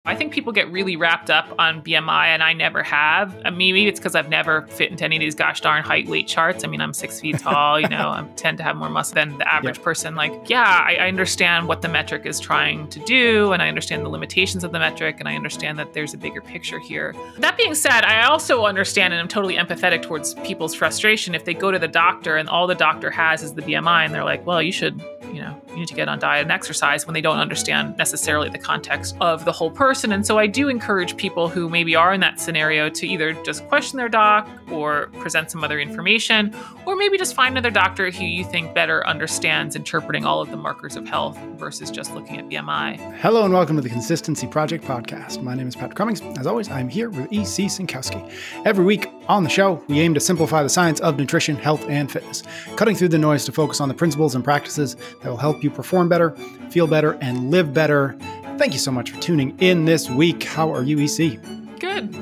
I think people get really wrapped up on BMI, and I never have. I mean, maybe it's because I've never fit into any of these gosh darn height weight charts. I mean, I'm 6 feet tall, I tend to have more muscle than the average person. I understand what the metric is trying to do, and I understand the limitations of the metric, and I understand that there's a bigger picture here. That being said, I also understand and I'm totally empathetic towards people's frustration if they go to the doctor and all the doctor has is the BMI, and they're like, well, you need to get on diet and exercise, when they don't understand necessarily the context of the whole person. And so I do encourage people who maybe are in that scenario to either just question their doc or present some other information, or maybe just find another doctor who you think better understands interpreting all of the markers of health versus just looking at BMI. Hello and welcome to the Consistency Project podcast. My name is Patrick Cummings. As always, I'm here with E.C. Sinkowski. Every week on the show, we aim to simplify the science of nutrition, health, and fitness, cutting through the noise to focus on the principles and practices that will help you perform better, feel better, and live better. Thank you so much for tuning in this week. How are you, EC? Good.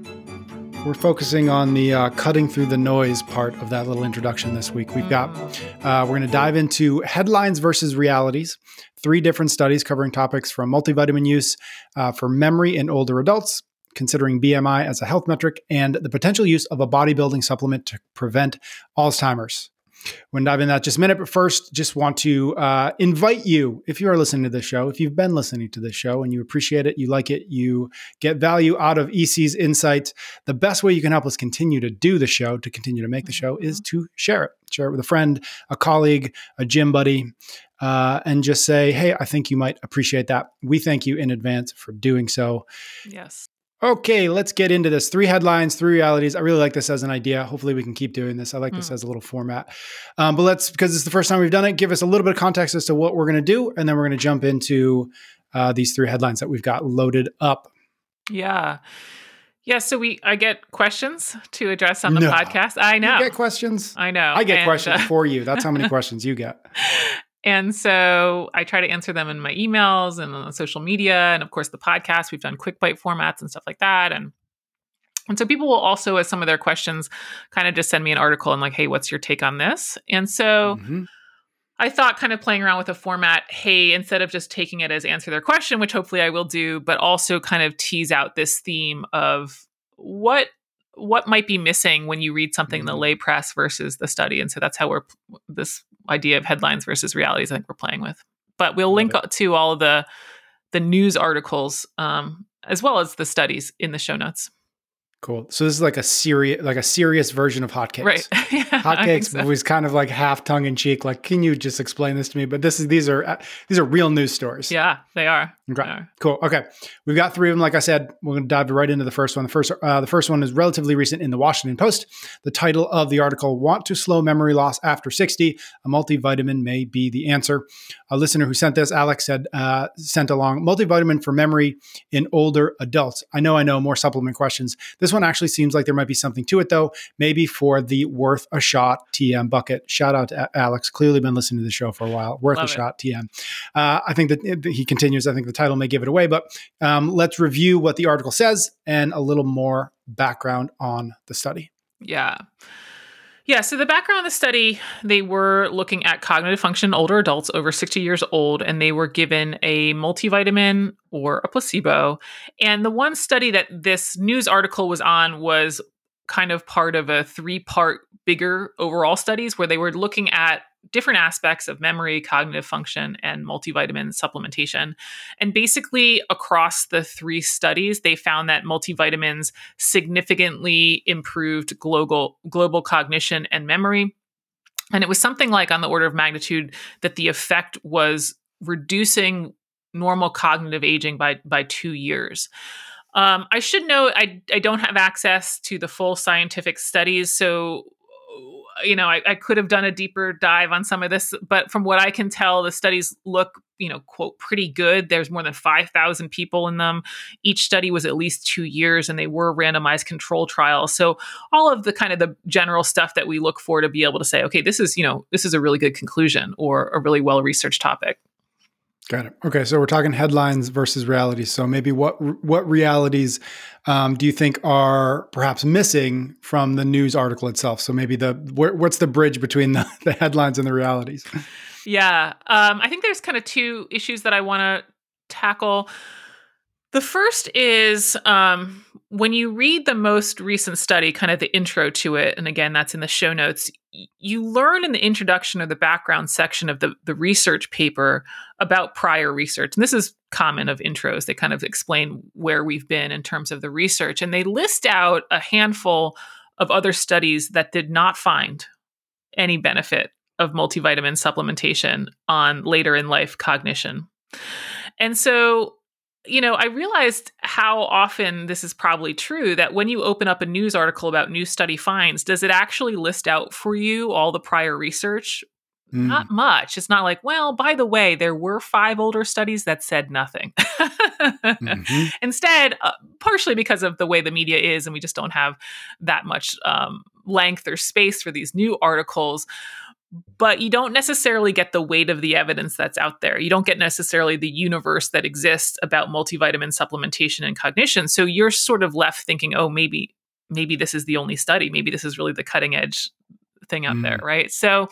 We're focusing on the cutting through the noise part of that little introduction this week. We're going to dive into headlines versus realities, 3 different studies covering topics from multivitamin use for memory in older adults, considering BMI as a health metric, and the potential use of a bodybuilding supplement to prevent Alzheimer's. We're going to dive into that in just a minute, but first, just want to invite you, if you are listening to this show, if you've been listening to this show and you appreciate it, you like it, you get value out of EC's insights, the best way you can help us continue to do the show, to continue to make the show, is to share it. Share it with a friend, a colleague, a gym buddy, and just say, hey, I think you might appreciate that. We thank you in advance for doing so. Yes. Okay, let's get into this. 3 headlines, 3 realities. I really like this as an idea. Hopefully we can keep doing this. I like this as a little format. But because it's the first time we've done it, give us a little bit of context as to what we're going to do. And then we're going to jump into these 3 headlines that we've got loaded up. Yeah. Yeah, so I get questions to address on the podcast. I know. You get questions? I know. I get questions for you. That's how many questions you get. And so I try to answer them in my emails and on social media. And of course, the podcast, we've done quick bite formats and stuff like that. And so people will also, as some of their questions, kind of just send me an article and like, hey, what's your take on this? And so I thought, kind of playing around with a format, hey, instead of just taking it as answer their question, which hopefully I will do, but also kind of tease out this theme of what might be missing when you read something in the lay press versus the study. And so that's how this idea of headlines versus realities, I think we're playing with. But we'll link to all of the news articles as well as the studies in the show notes. Cool. So this is like a serious version of Hotcakes. Right. Yeah, Hotcakes was kind of like half tongue in cheek. Like, can you just explain this to me? But these are real news stories. Yeah, they are. Okay. They are. Cool. Okay. We've got 3 of them. Like I said, we're going to dive right into the first one. The first one is relatively recent in the Washington Post. The title of the article, Want to Slow Memory Loss After 60? A Multivitamin May Be the Answer. A listener who sent this, Alex, sent along, multivitamin for memory in older adults. I know, more supplement questions. This one actually seems like there might be something to it, though. Maybe for the worth a shot TM bucket. Shout out to Alex. Clearly been listening to the show for a while. Worth a shot TM. I think that he continues. I think the title may give it away, but let's review what the article says and a little more background on the study. Yeah. Yeah, so the background of the study, they were looking at cognitive function in older adults over 60 years old, and they were given a multivitamin or a placebo. And the one study that this news article was on was kind of part of a 3-part bigger overall studies where they were looking at different aspects of memory, cognitive function, and multivitamin supplementation. And basically across the 3 studies, they found that multivitamins significantly improved global cognition and memory. And it was something like on the order of magnitude that the effect was reducing normal cognitive aging by 2 years. I should note, I don't have access to the full scientific studies, so I could have done a deeper dive on some of this, but from what I can tell, the studies look, quote, pretty good. There's more than 5,000 people in them. Each study was at least 2 years, and they were randomized control trials. So all of the kind of the general stuff that we look for to be able to say, okay, this is a really good conclusion or a really well-researched topic. Got it. Okay, so we're talking headlines versus realities. So maybe what realities do you think are perhaps missing from the news article itself? So maybe what's the bridge between the headlines and the realities? Yeah, I think there's kind of 2 issues that I want to tackle. The first is when you read the most recent study, kind of the intro to it, and again, that's in the show notes, you learn in the introduction or the background section of the research paper about prior research. And this is common of intros. They kind of explain where we've been in terms of the research. And they list out a handful of other studies that did not find any benefit of multivitamin supplementation on later in life cognition. And so, I realized how often this is probably true, that when you open up a news article about new study finds, does it actually list out for you all the prior research? Not much. It's not like, well, by the way, there were 5 older studies that said nothing. Mm-hmm. Instead, partially because of the way the media is, and we just don't have that much length or space for these new articles. But you don't necessarily get the weight of the evidence that's out there. You don't get necessarily the universe that exists about multivitamin supplementation and cognition. So you're sort of left thinking, oh, maybe this is the only study. Maybe this is really the cutting edge thing out there, right? So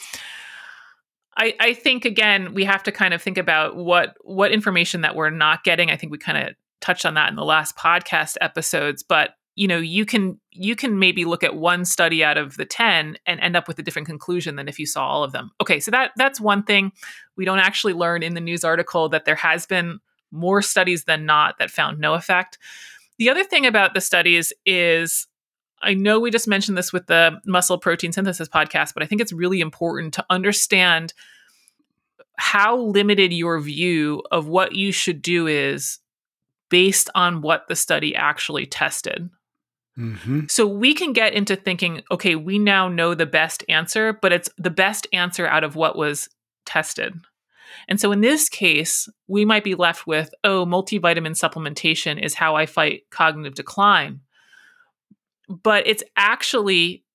I think, again, we have to kind of think about what information that we're not getting. I think we kind of touched on that in the last podcast episodes, but you can maybe look at one study out of the 10 and end up with a different conclusion than if you saw all of them. Okay, so that's one thing. We don't actually learn in the news article that there has been more studies than not that found no effect. The other thing about the studies is, I know we just mentioned this with the muscle protein synthesis podcast, but I think it's really important to understand how limited your view of what you should do is based on what the study actually tested. Mm-hmm. So we can get into thinking, okay, we now know the best answer, but it's the best answer out of what was tested. And so in this case, we might be left with, oh, multivitamin supplementation is how I fight cognitive decline. But it's actually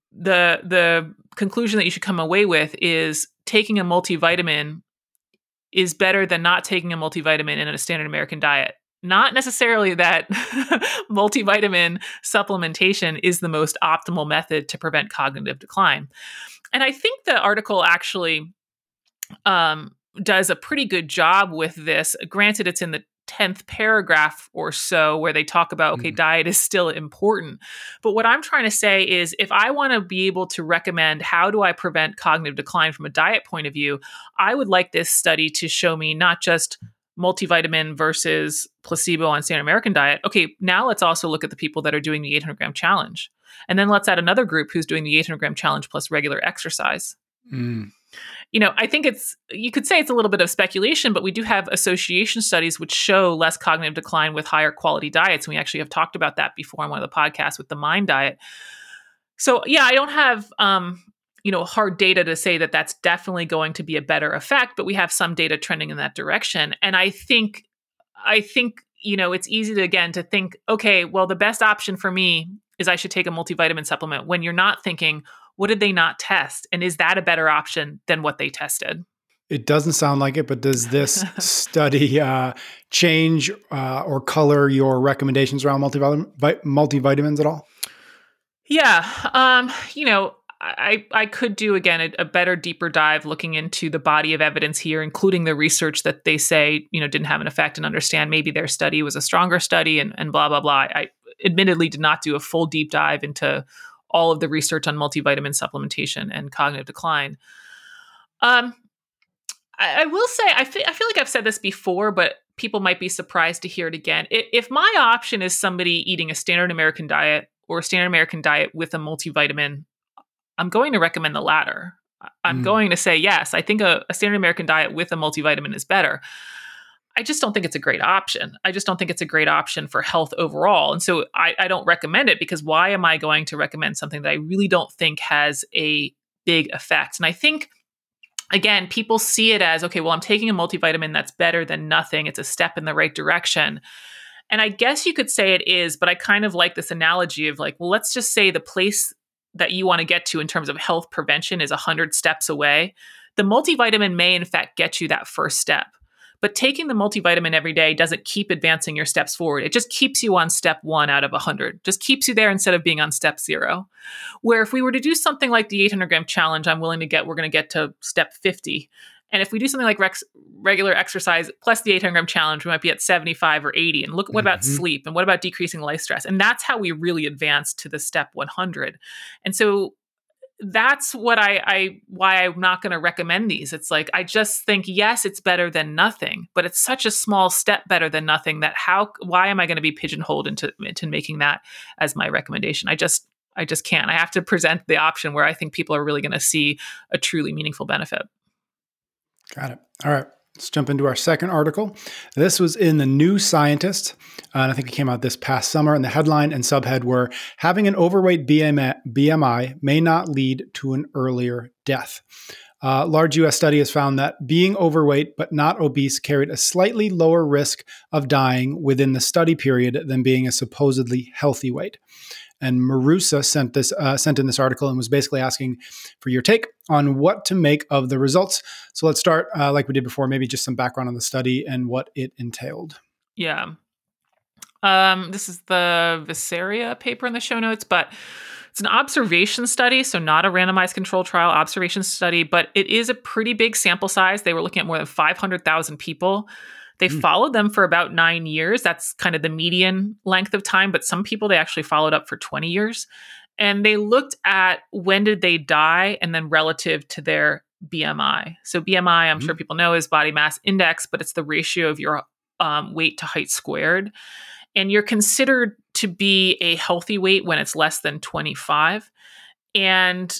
the conclusion that you should come away with is taking a multivitamin is better than not taking a multivitamin in a standard American diet. Not necessarily that multivitamin supplementation is the most optimal method to prevent cognitive decline. And I think the article actually does a pretty good job with this. Granted, it's in the 10th paragraph or so where they talk about, okay, diet is still important. But what I'm trying to say is, if I want to be able to recommend how do I prevent cognitive decline from a diet point of view, I would like this study to show me not just multivitamin versus placebo on standard American diet. Okay, now let's also look at the people that are doing the 800-gram challenge. And then let's add another group who's doing the 800-gram challenge plus regular exercise. I think you could say it's a little bit of speculation, but we do have association studies which show less cognitive decline with higher quality diets. And we actually have talked about that before on one of the podcasts with the MIND diet. So yeah, I don't have, hard data to say that that's definitely going to be a better effect, but we have some data trending in that direction. And I think, it's easy to think, okay, well, the best option for me is I should take a multivitamin supplement, when you're not thinking, what did they not test? And is that a better option than what they tested? It doesn't sound like it, but does this study change or color your recommendations around multivitamins at all? Yeah. I could do, again, a better, deeper dive looking into the body of evidence here, including the research that they say, didn't have an effect, and understand maybe their study was a stronger study and blah, blah, blah. I admittedly did not do a full deep dive into all of the research on multivitamin supplementation and cognitive decline. I will say, I feel like I've said this before, but people might be surprised to hear it again. If my option is somebody eating a standard American diet or a standard American diet with a multivitamin, I'm going to recommend the latter. I'm going to say, yes, I think a standard American diet with a multivitamin is better. I just don't think it's a great option. I just don't think it's a great option for health overall. And so I don't recommend it, because why am I going to recommend something that I really don't think has a big effect? And I think, again, people see it as, okay, well, I'm taking a multivitamin that's better than nothing. It's a step in the right direction. And I guess you could say it is, but I kind of like this analogy of like, well, let's just say the place that you want to get to in terms of health prevention is 100 steps away. The multivitamin may, in fact, get you that first step. But taking the multivitamin every day doesn't keep advancing your steps forward. It just keeps you on step 1 out of 100. Just keeps you there instead of being on step 0. Where if we were to do something like the 800-gram challenge, we're going to get to step 50. And if we do something like regular exercise plus the 800 gram challenge, we might be at 75 or 80. And look, what about sleep? And what about decreasing life stress? And that's how we really advance to the step 100. And so that's what why I'm not going to recommend these. It's like, I just think, yes, it's better than nothing, but it's such a small step better than nothing that why am I going to be pigeonholed into making that as my recommendation? I just can't. I have to present the option where I think people are really going to see a truly meaningful benefit. Got it. All right. Let's jump into our second article. This was in the New Scientist, and I think it came out this past summer. And the headline and subhead were, "Having an overweight BMI may not lead to an earlier death." A large U.S. study has found that being overweight but not obese carried a slightly lower risk of dying within the study period than being a supposedly healthy weight. And Marusa sent in this article and was basically asking for your take on what to make of the results. So let's start like we did before, maybe just some background on the study and what it entailed. Yeah. This is the Visaria paper in the show notes, but it's an observation study, so not a randomized controlled trial observation study, but it is a pretty big sample size. They were looking at more than 500,000 people. They followed them for about 9 years. That's kind of the median length of time, but some people they actually followed up for 20 years. And they looked at when did they die and then relative to their BMI. So BMI, I'm sure people know, is body mass index, but it's the ratio of your weight to height squared. And you're considered to be a healthy weight when it's less than 25. And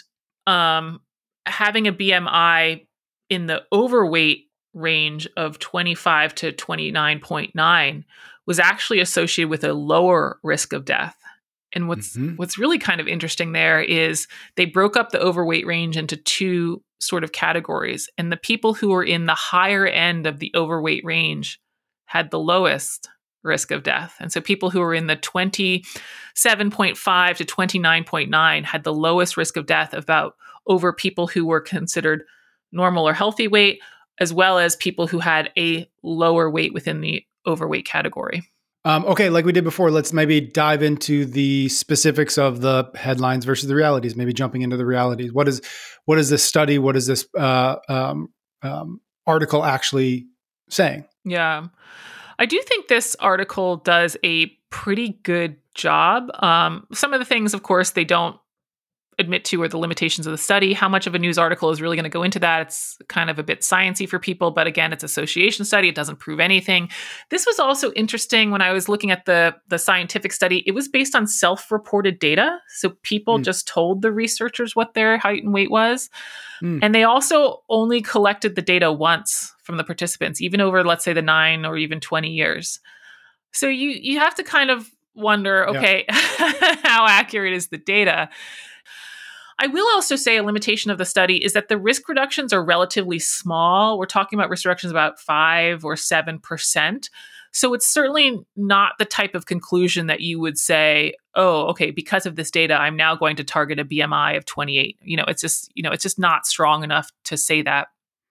having a BMI in the overweight range of 25 to 29.9 was actually associated with a lower risk of death. And what's really kind of interesting there is they broke up the overweight range into two sort of categories. And the people who were in the higher end of the overweight range had the lowest risk of death. And so people who were in the 27.5 to 29.9 had the lowest risk of death over people who were considered normal or healthy weight, as well as people who had a lower weight within the overweight category. Okay, like we did before, let's maybe dive into the specifics of the headlines versus the realities, maybe jumping into the realities. What is this study? What is this article actually saying? Yeah. I do think this article does a pretty good job. Some of the things, of course, they don't admit to are the limitations of the study. How much of a news article is really going to go into that? It's kind of a bit sciencey for people, but again, it's association study. It doesn't prove anything. This was also interesting when I was looking at the scientific study. It was based on self-reported data. So people just told the researchers what their height and weight was. And they also only collected the data once from the participants, even over, let's say, the 9 or even 20 years. So you have to kind of wonder, okay, how accurate is the data? I will also say a limitation of the study is that the risk reductions are relatively small. We're talking about risk reductions about 5 or 7%. So it's certainly not the type of conclusion that you would say, oh, okay, because of this data, I'm now going to target a BMI of 28. It's just not strong enough to say that.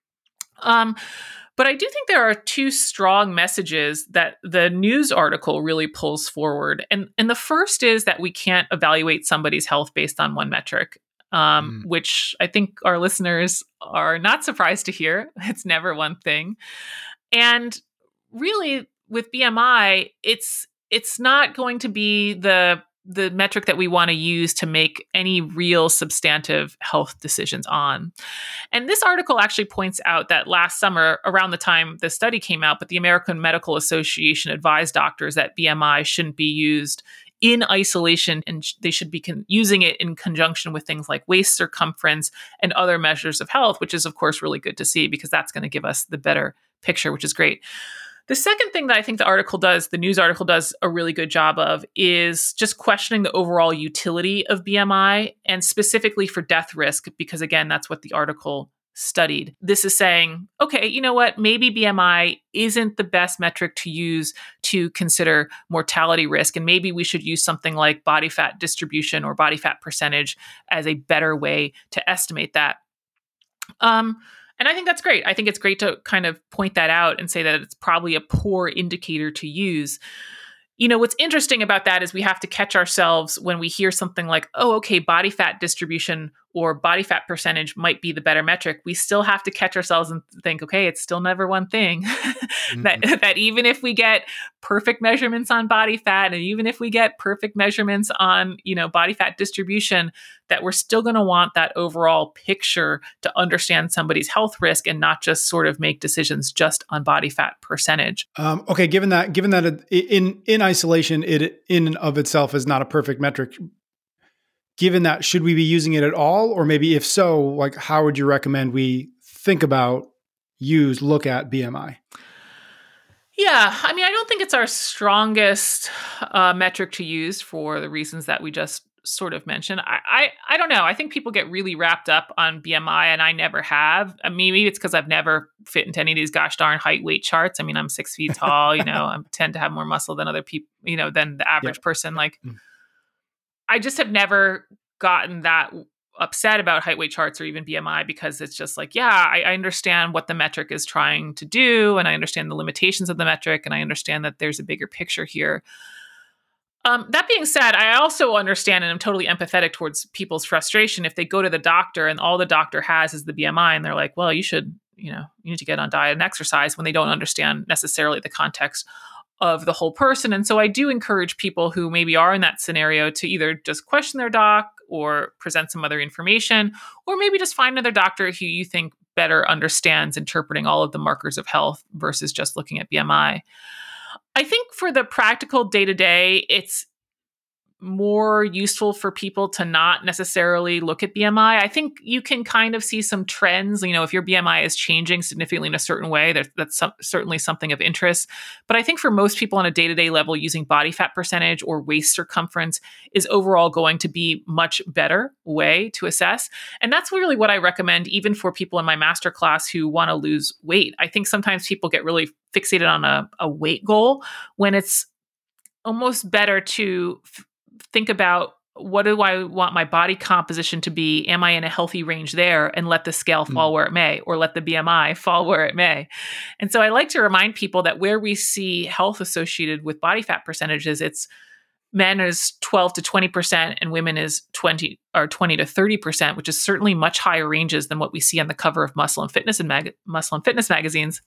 But I do think there are two strong messages that the news article really pulls forward. And the first is that we can't evaluate somebody's health based on one metric. Which I think our listeners are not surprised to hear. It's never one thing. And really, with BMI, it's not going to be the metric that we want to use to make any real substantive health decisions on. And this article actually points out that last summer, around the time the study came out, but the American Medical Association advised doctors that BMI shouldn't be used in isolation, and they should be using it in conjunction with things like waist circumference and other measures of health, which is, of course, really good to see because that's going to give us the better picture, which is great. The second thing that I think the news article does a really good job of is just questioning the overall utility of BMI and specifically for death risk, because again, that's what the article studied. This is saying, okay, you know what? Maybe BMI isn't the best metric to use to consider mortality risk. And maybe we should use something like body fat distribution or body fat percentage as a better way to estimate that. And I think that's great. I think it's great to kind of point that out and say that it's probably a poor indicator to use. What's interesting about that is we have to catch ourselves when we hear something like, oh, okay, body fat distribution or body fat percentage might be the better metric, we still have to catch ourselves and think, okay, it's still never one thing. that even if we get perfect measurements on body fat, and even if we get perfect measurements on, body fat distribution, that we're still going to want that overall picture to understand somebody's health risk and not just sort of make decisions just on body fat percentage. Okay, given that in isolation, it in and of itself is not a perfect metric. Given that, should we be using it at all? Or maybe if so, like how would you recommend we think about, look at BMI? Yeah, I mean, I don't think it's our strongest metric to use for the reasons that we just sort of mentioned. I don't know. I think people get really wrapped up on BMI, and I never have. I mean, maybe it's because I've never fit into any of these gosh darn height weight charts. I mean, I'm 6 feet tall. I tend to have more muscle than other people. Than the average person. Like, I just have never gotten that upset about height weight charts or even BMI, because it's just like, I understand what the metric is trying to do, and I understand the limitations of the metric, and I understand that there's a bigger picture here. That being said, I also understand and I'm totally empathetic towards people's frustration if they go to the doctor and all the doctor has is the BMI, and they're like, well, you need to get on diet and exercise, when they don't understand necessarily the context of the whole person. And so I do encourage people who maybe are in that scenario to either just question their doc or present some other information, or maybe just find another doctor who you think better understands interpreting all of the markers of health versus just looking at BMI. I think for the practical day-to-day, it's more useful for people to not necessarily look at BMI. I think you can kind of see some trends. If your BMI is changing significantly in a certain way, that's certainly something of interest. But I think for most people on a day-to-day level, using body fat percentage or waist circumference is overall going to be much better way to assess. And that's really what I recommend, even for people in my masterclass who want to lose weight. I think sometimes people get really fixated on a weight goal, when it's almost better to think about, what do I want my body composition to be? Am I in a healthy range there? And let the scale fall where it may, or let the BMI fall where it may. And so I like to remind people that where we see health associated with body fat percentages, it's men is 12 to 20% and women is 20 to 30%, which is certainly much higher ranges than what we see on the cover of Muscle and Fitness magazines.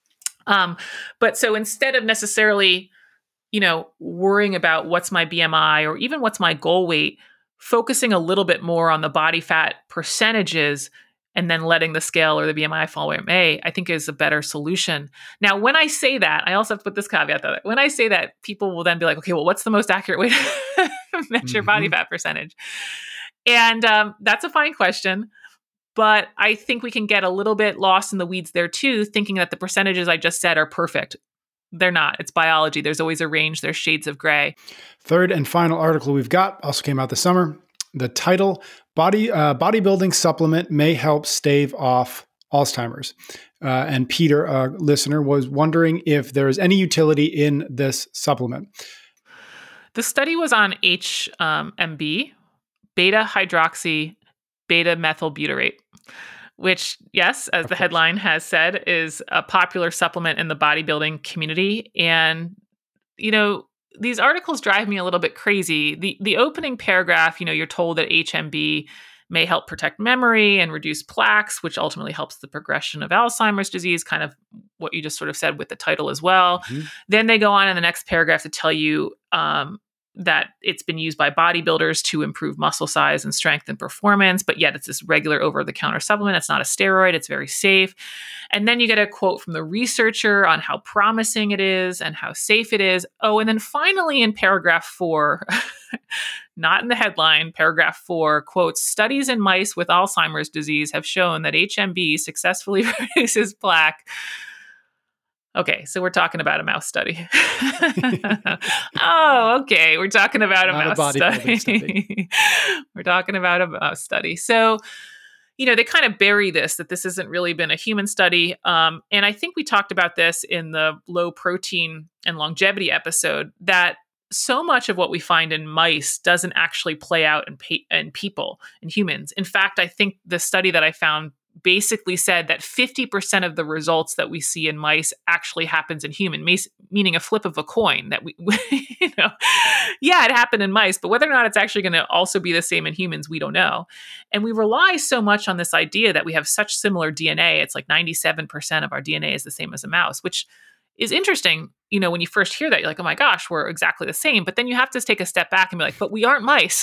But so instead of necessarily worrying about what's my BMI or even what's my goal weight, focusing a little bit more on the body fat percentages and then letting the scale or the BMI fall where it may, I think is a better solution. Now, when I say that, I also have to put this caveat that when I say that, people will then be like, okay, well, what's the most accurate way to measure body fat percentage? And that's a fine question. But I think we can get a little bit lost in the weeds there too, thinking that the percentages I just said are perfect. They're not. It's biology. There's always a range. There's shades of gray. Third and final article we've got also came out this summer. The title, Bodybuilding Supplement May Help Stave Off Alzheimer's. And Peter, a listener, was wondering if there is any utility in this supplement. The study was on HMB, beta-hydroxy beta-methylbutyrate, which, yes, as the headline has said, is a popular supplement in the bodybuilding community. And, these articles drive me a little bit crazy. The opening paragraph, you're told that HMB may help protect memory and reduce plaques, which ultimately helps the progression of Alzheimer's disease, kind of what you just sort of said with the title as well. Mm-hmm. Then they go on in the next paragraph to tell you that it's been used by bodybuilders to improve muscle size and strength and performance, but yet it's this regular over-the-counter supplement. It's not a steroid. It's very safe. And then you get a quote from the researcher on how promising it is and how safe it is. Oh, and then finally in paragraph 4, not in the headline, paragraph 4, quote, studies in mice with Alzheimer's disease have shown that HMB successfully reduces plaque. Okay, so we're talking about a mouse study. Oh, okay. We're talking about a mouse study. We're talking about a mouse study. So, they kind of bury that this hasn't really been a human study. And I think we talked about this in the low protein and longevity episode, that so much of what we find in mice doesn't actually play out in people, in humans. In fact, I think the study that I found basically said that 50% of the results that we see in mice actually happens in human, meaning a flip of a coin that yeah, it happened in mice, but whether or not it's actually going to also be the same in humans, we don't know. And we rely so much on this idea that we have such similar DNA. It's like 97% of our DNA is the same as a mouse, which is interesting. When you first hear that, you're like, oh my gosh, we're exactly the same. But then you have to take a step back and be like, but we aren't mice.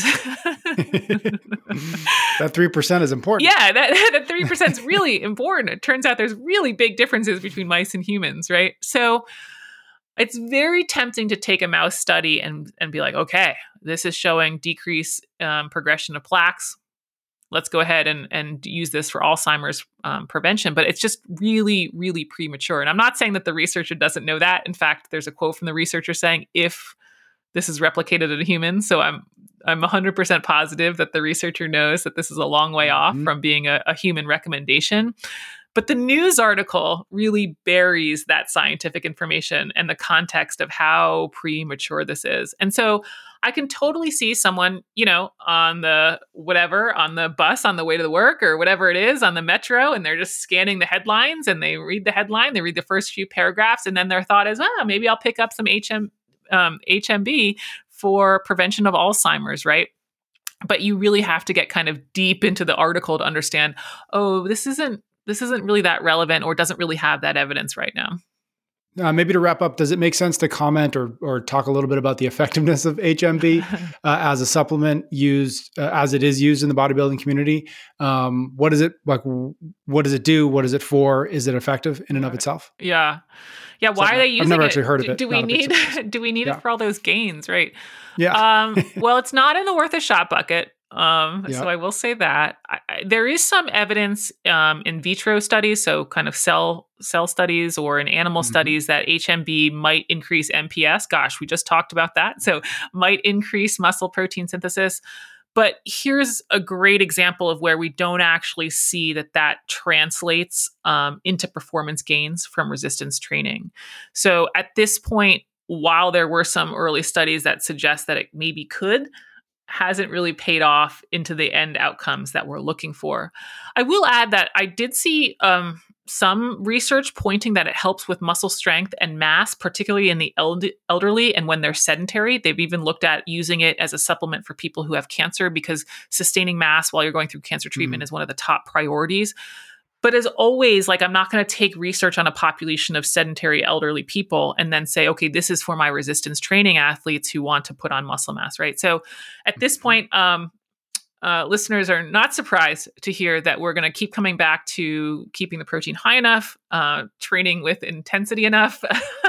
That 3% is important. Yeah, that 3% is really important. It turns out there's really big differences between mice and humans, right? So it's very tempting to take a mouse study and be like, okay, this is showing decreased progression of plaques. Let's go ahead and use this for Alzheimer's prevention. But it's just really, really premature. And I'm not saying that the researcher doesn't know that. In fact, there's a quote from the researcher saying, if this is replicated in humans. So I'm 100% positive that the researcher knows that this is a long way off from being a human recommendation. But the news article really buries that scientific information and the context of how premature this is. And so I can totally see someone, on the bus on the way to the work or whatever it is, on the metro, and they're just scanning the headlines and they read the headline, they read the first few paragraphs, and then their thought is, maybe I'll pick up some HMB for prevention of Alzheimer's, right? But you really have to get kind of deep into the article to understand, this isn't really that relevant or doesn't really have that evidence right now. Maybe to wrap up, does it make sense to comment or talk a little bit about the effectiveness of HMB as a supplement used as it is used in the bodybuilding community? What is it like? What does it do? What is it for? Is it effective in and of itself? Yeah. Why are they using it? I've never actually heard of it. Do we need it for all those gains? Right. Yeah. Well, it's not in the worth a shot bucket. So I will say that there is some evidence in vitro studies, so kind of cell studies or in animal studies, that HMB might increase MPS. Gosh, we just talked about that. So might increase muscle protein synthesis. But here's a great example of where we don't actually see that translates into performance gains from resistance training. So at this point, while there were some early studies that suggest that it maybe could, hasn't really paid off into the end outcomes that we're looking for. I will add that I did see some research pointing that it helps with muscle strength and mass, particularly in the elderly and when they're sedentary. They've even looked at using it as a supplement for people who have cancer, because sustaining mass while you're going through cancer treatment is one of the top priorities. But as always, I'm not going to take research on a population of sedentary elderly people and then say, okay, this is for my resistance training athletes who want to put on muscle mass, right? So at this point, listeners are not surprised to hear that we're going to keep coming back to keeping the protein high enough, training with intensity enough,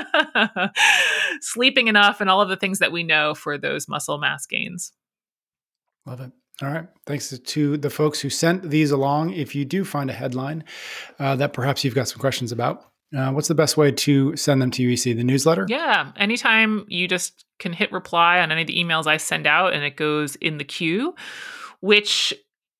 sleeping enough, and all of the things that we know for those muscle mass gains. Love it. All right. Thanks to the folks who sent these along. If you do find a headline that perhaps you've got some questions about, what's the best way to send them to UEC? The newsletter? Yeah. Anytime, you just can hit reply on any of the emails I send out and it goes in the queue, which,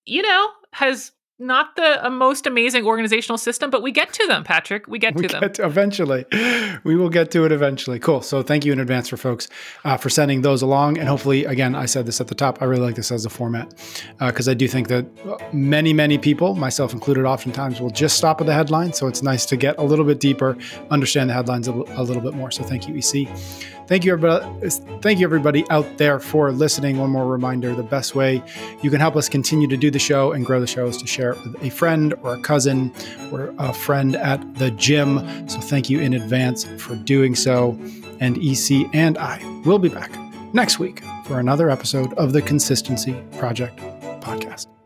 has not the most amazing organizational system, but we get to them, Patrick. We get to them. Eventually. We will get to it eventually. Cool. So thank you in advance for folks for sending those along. And hopefully, again, I said this at the top, I really like this as a format because I do think that many, many people, myself included, oftentimes will just stop at the headline. So it's nice to get a little bit deeper, understand the headlines a little bit more. So thank you, EC. Thank you, everybody out there for listening. One more reminder, the best way you can help us continue to do the show and grow the show is to share it with a friend or a cousin or a friend at the gym. So thank you in advance for doing so. And EC and I will be back next week for another episode of the Consistency Project podcast.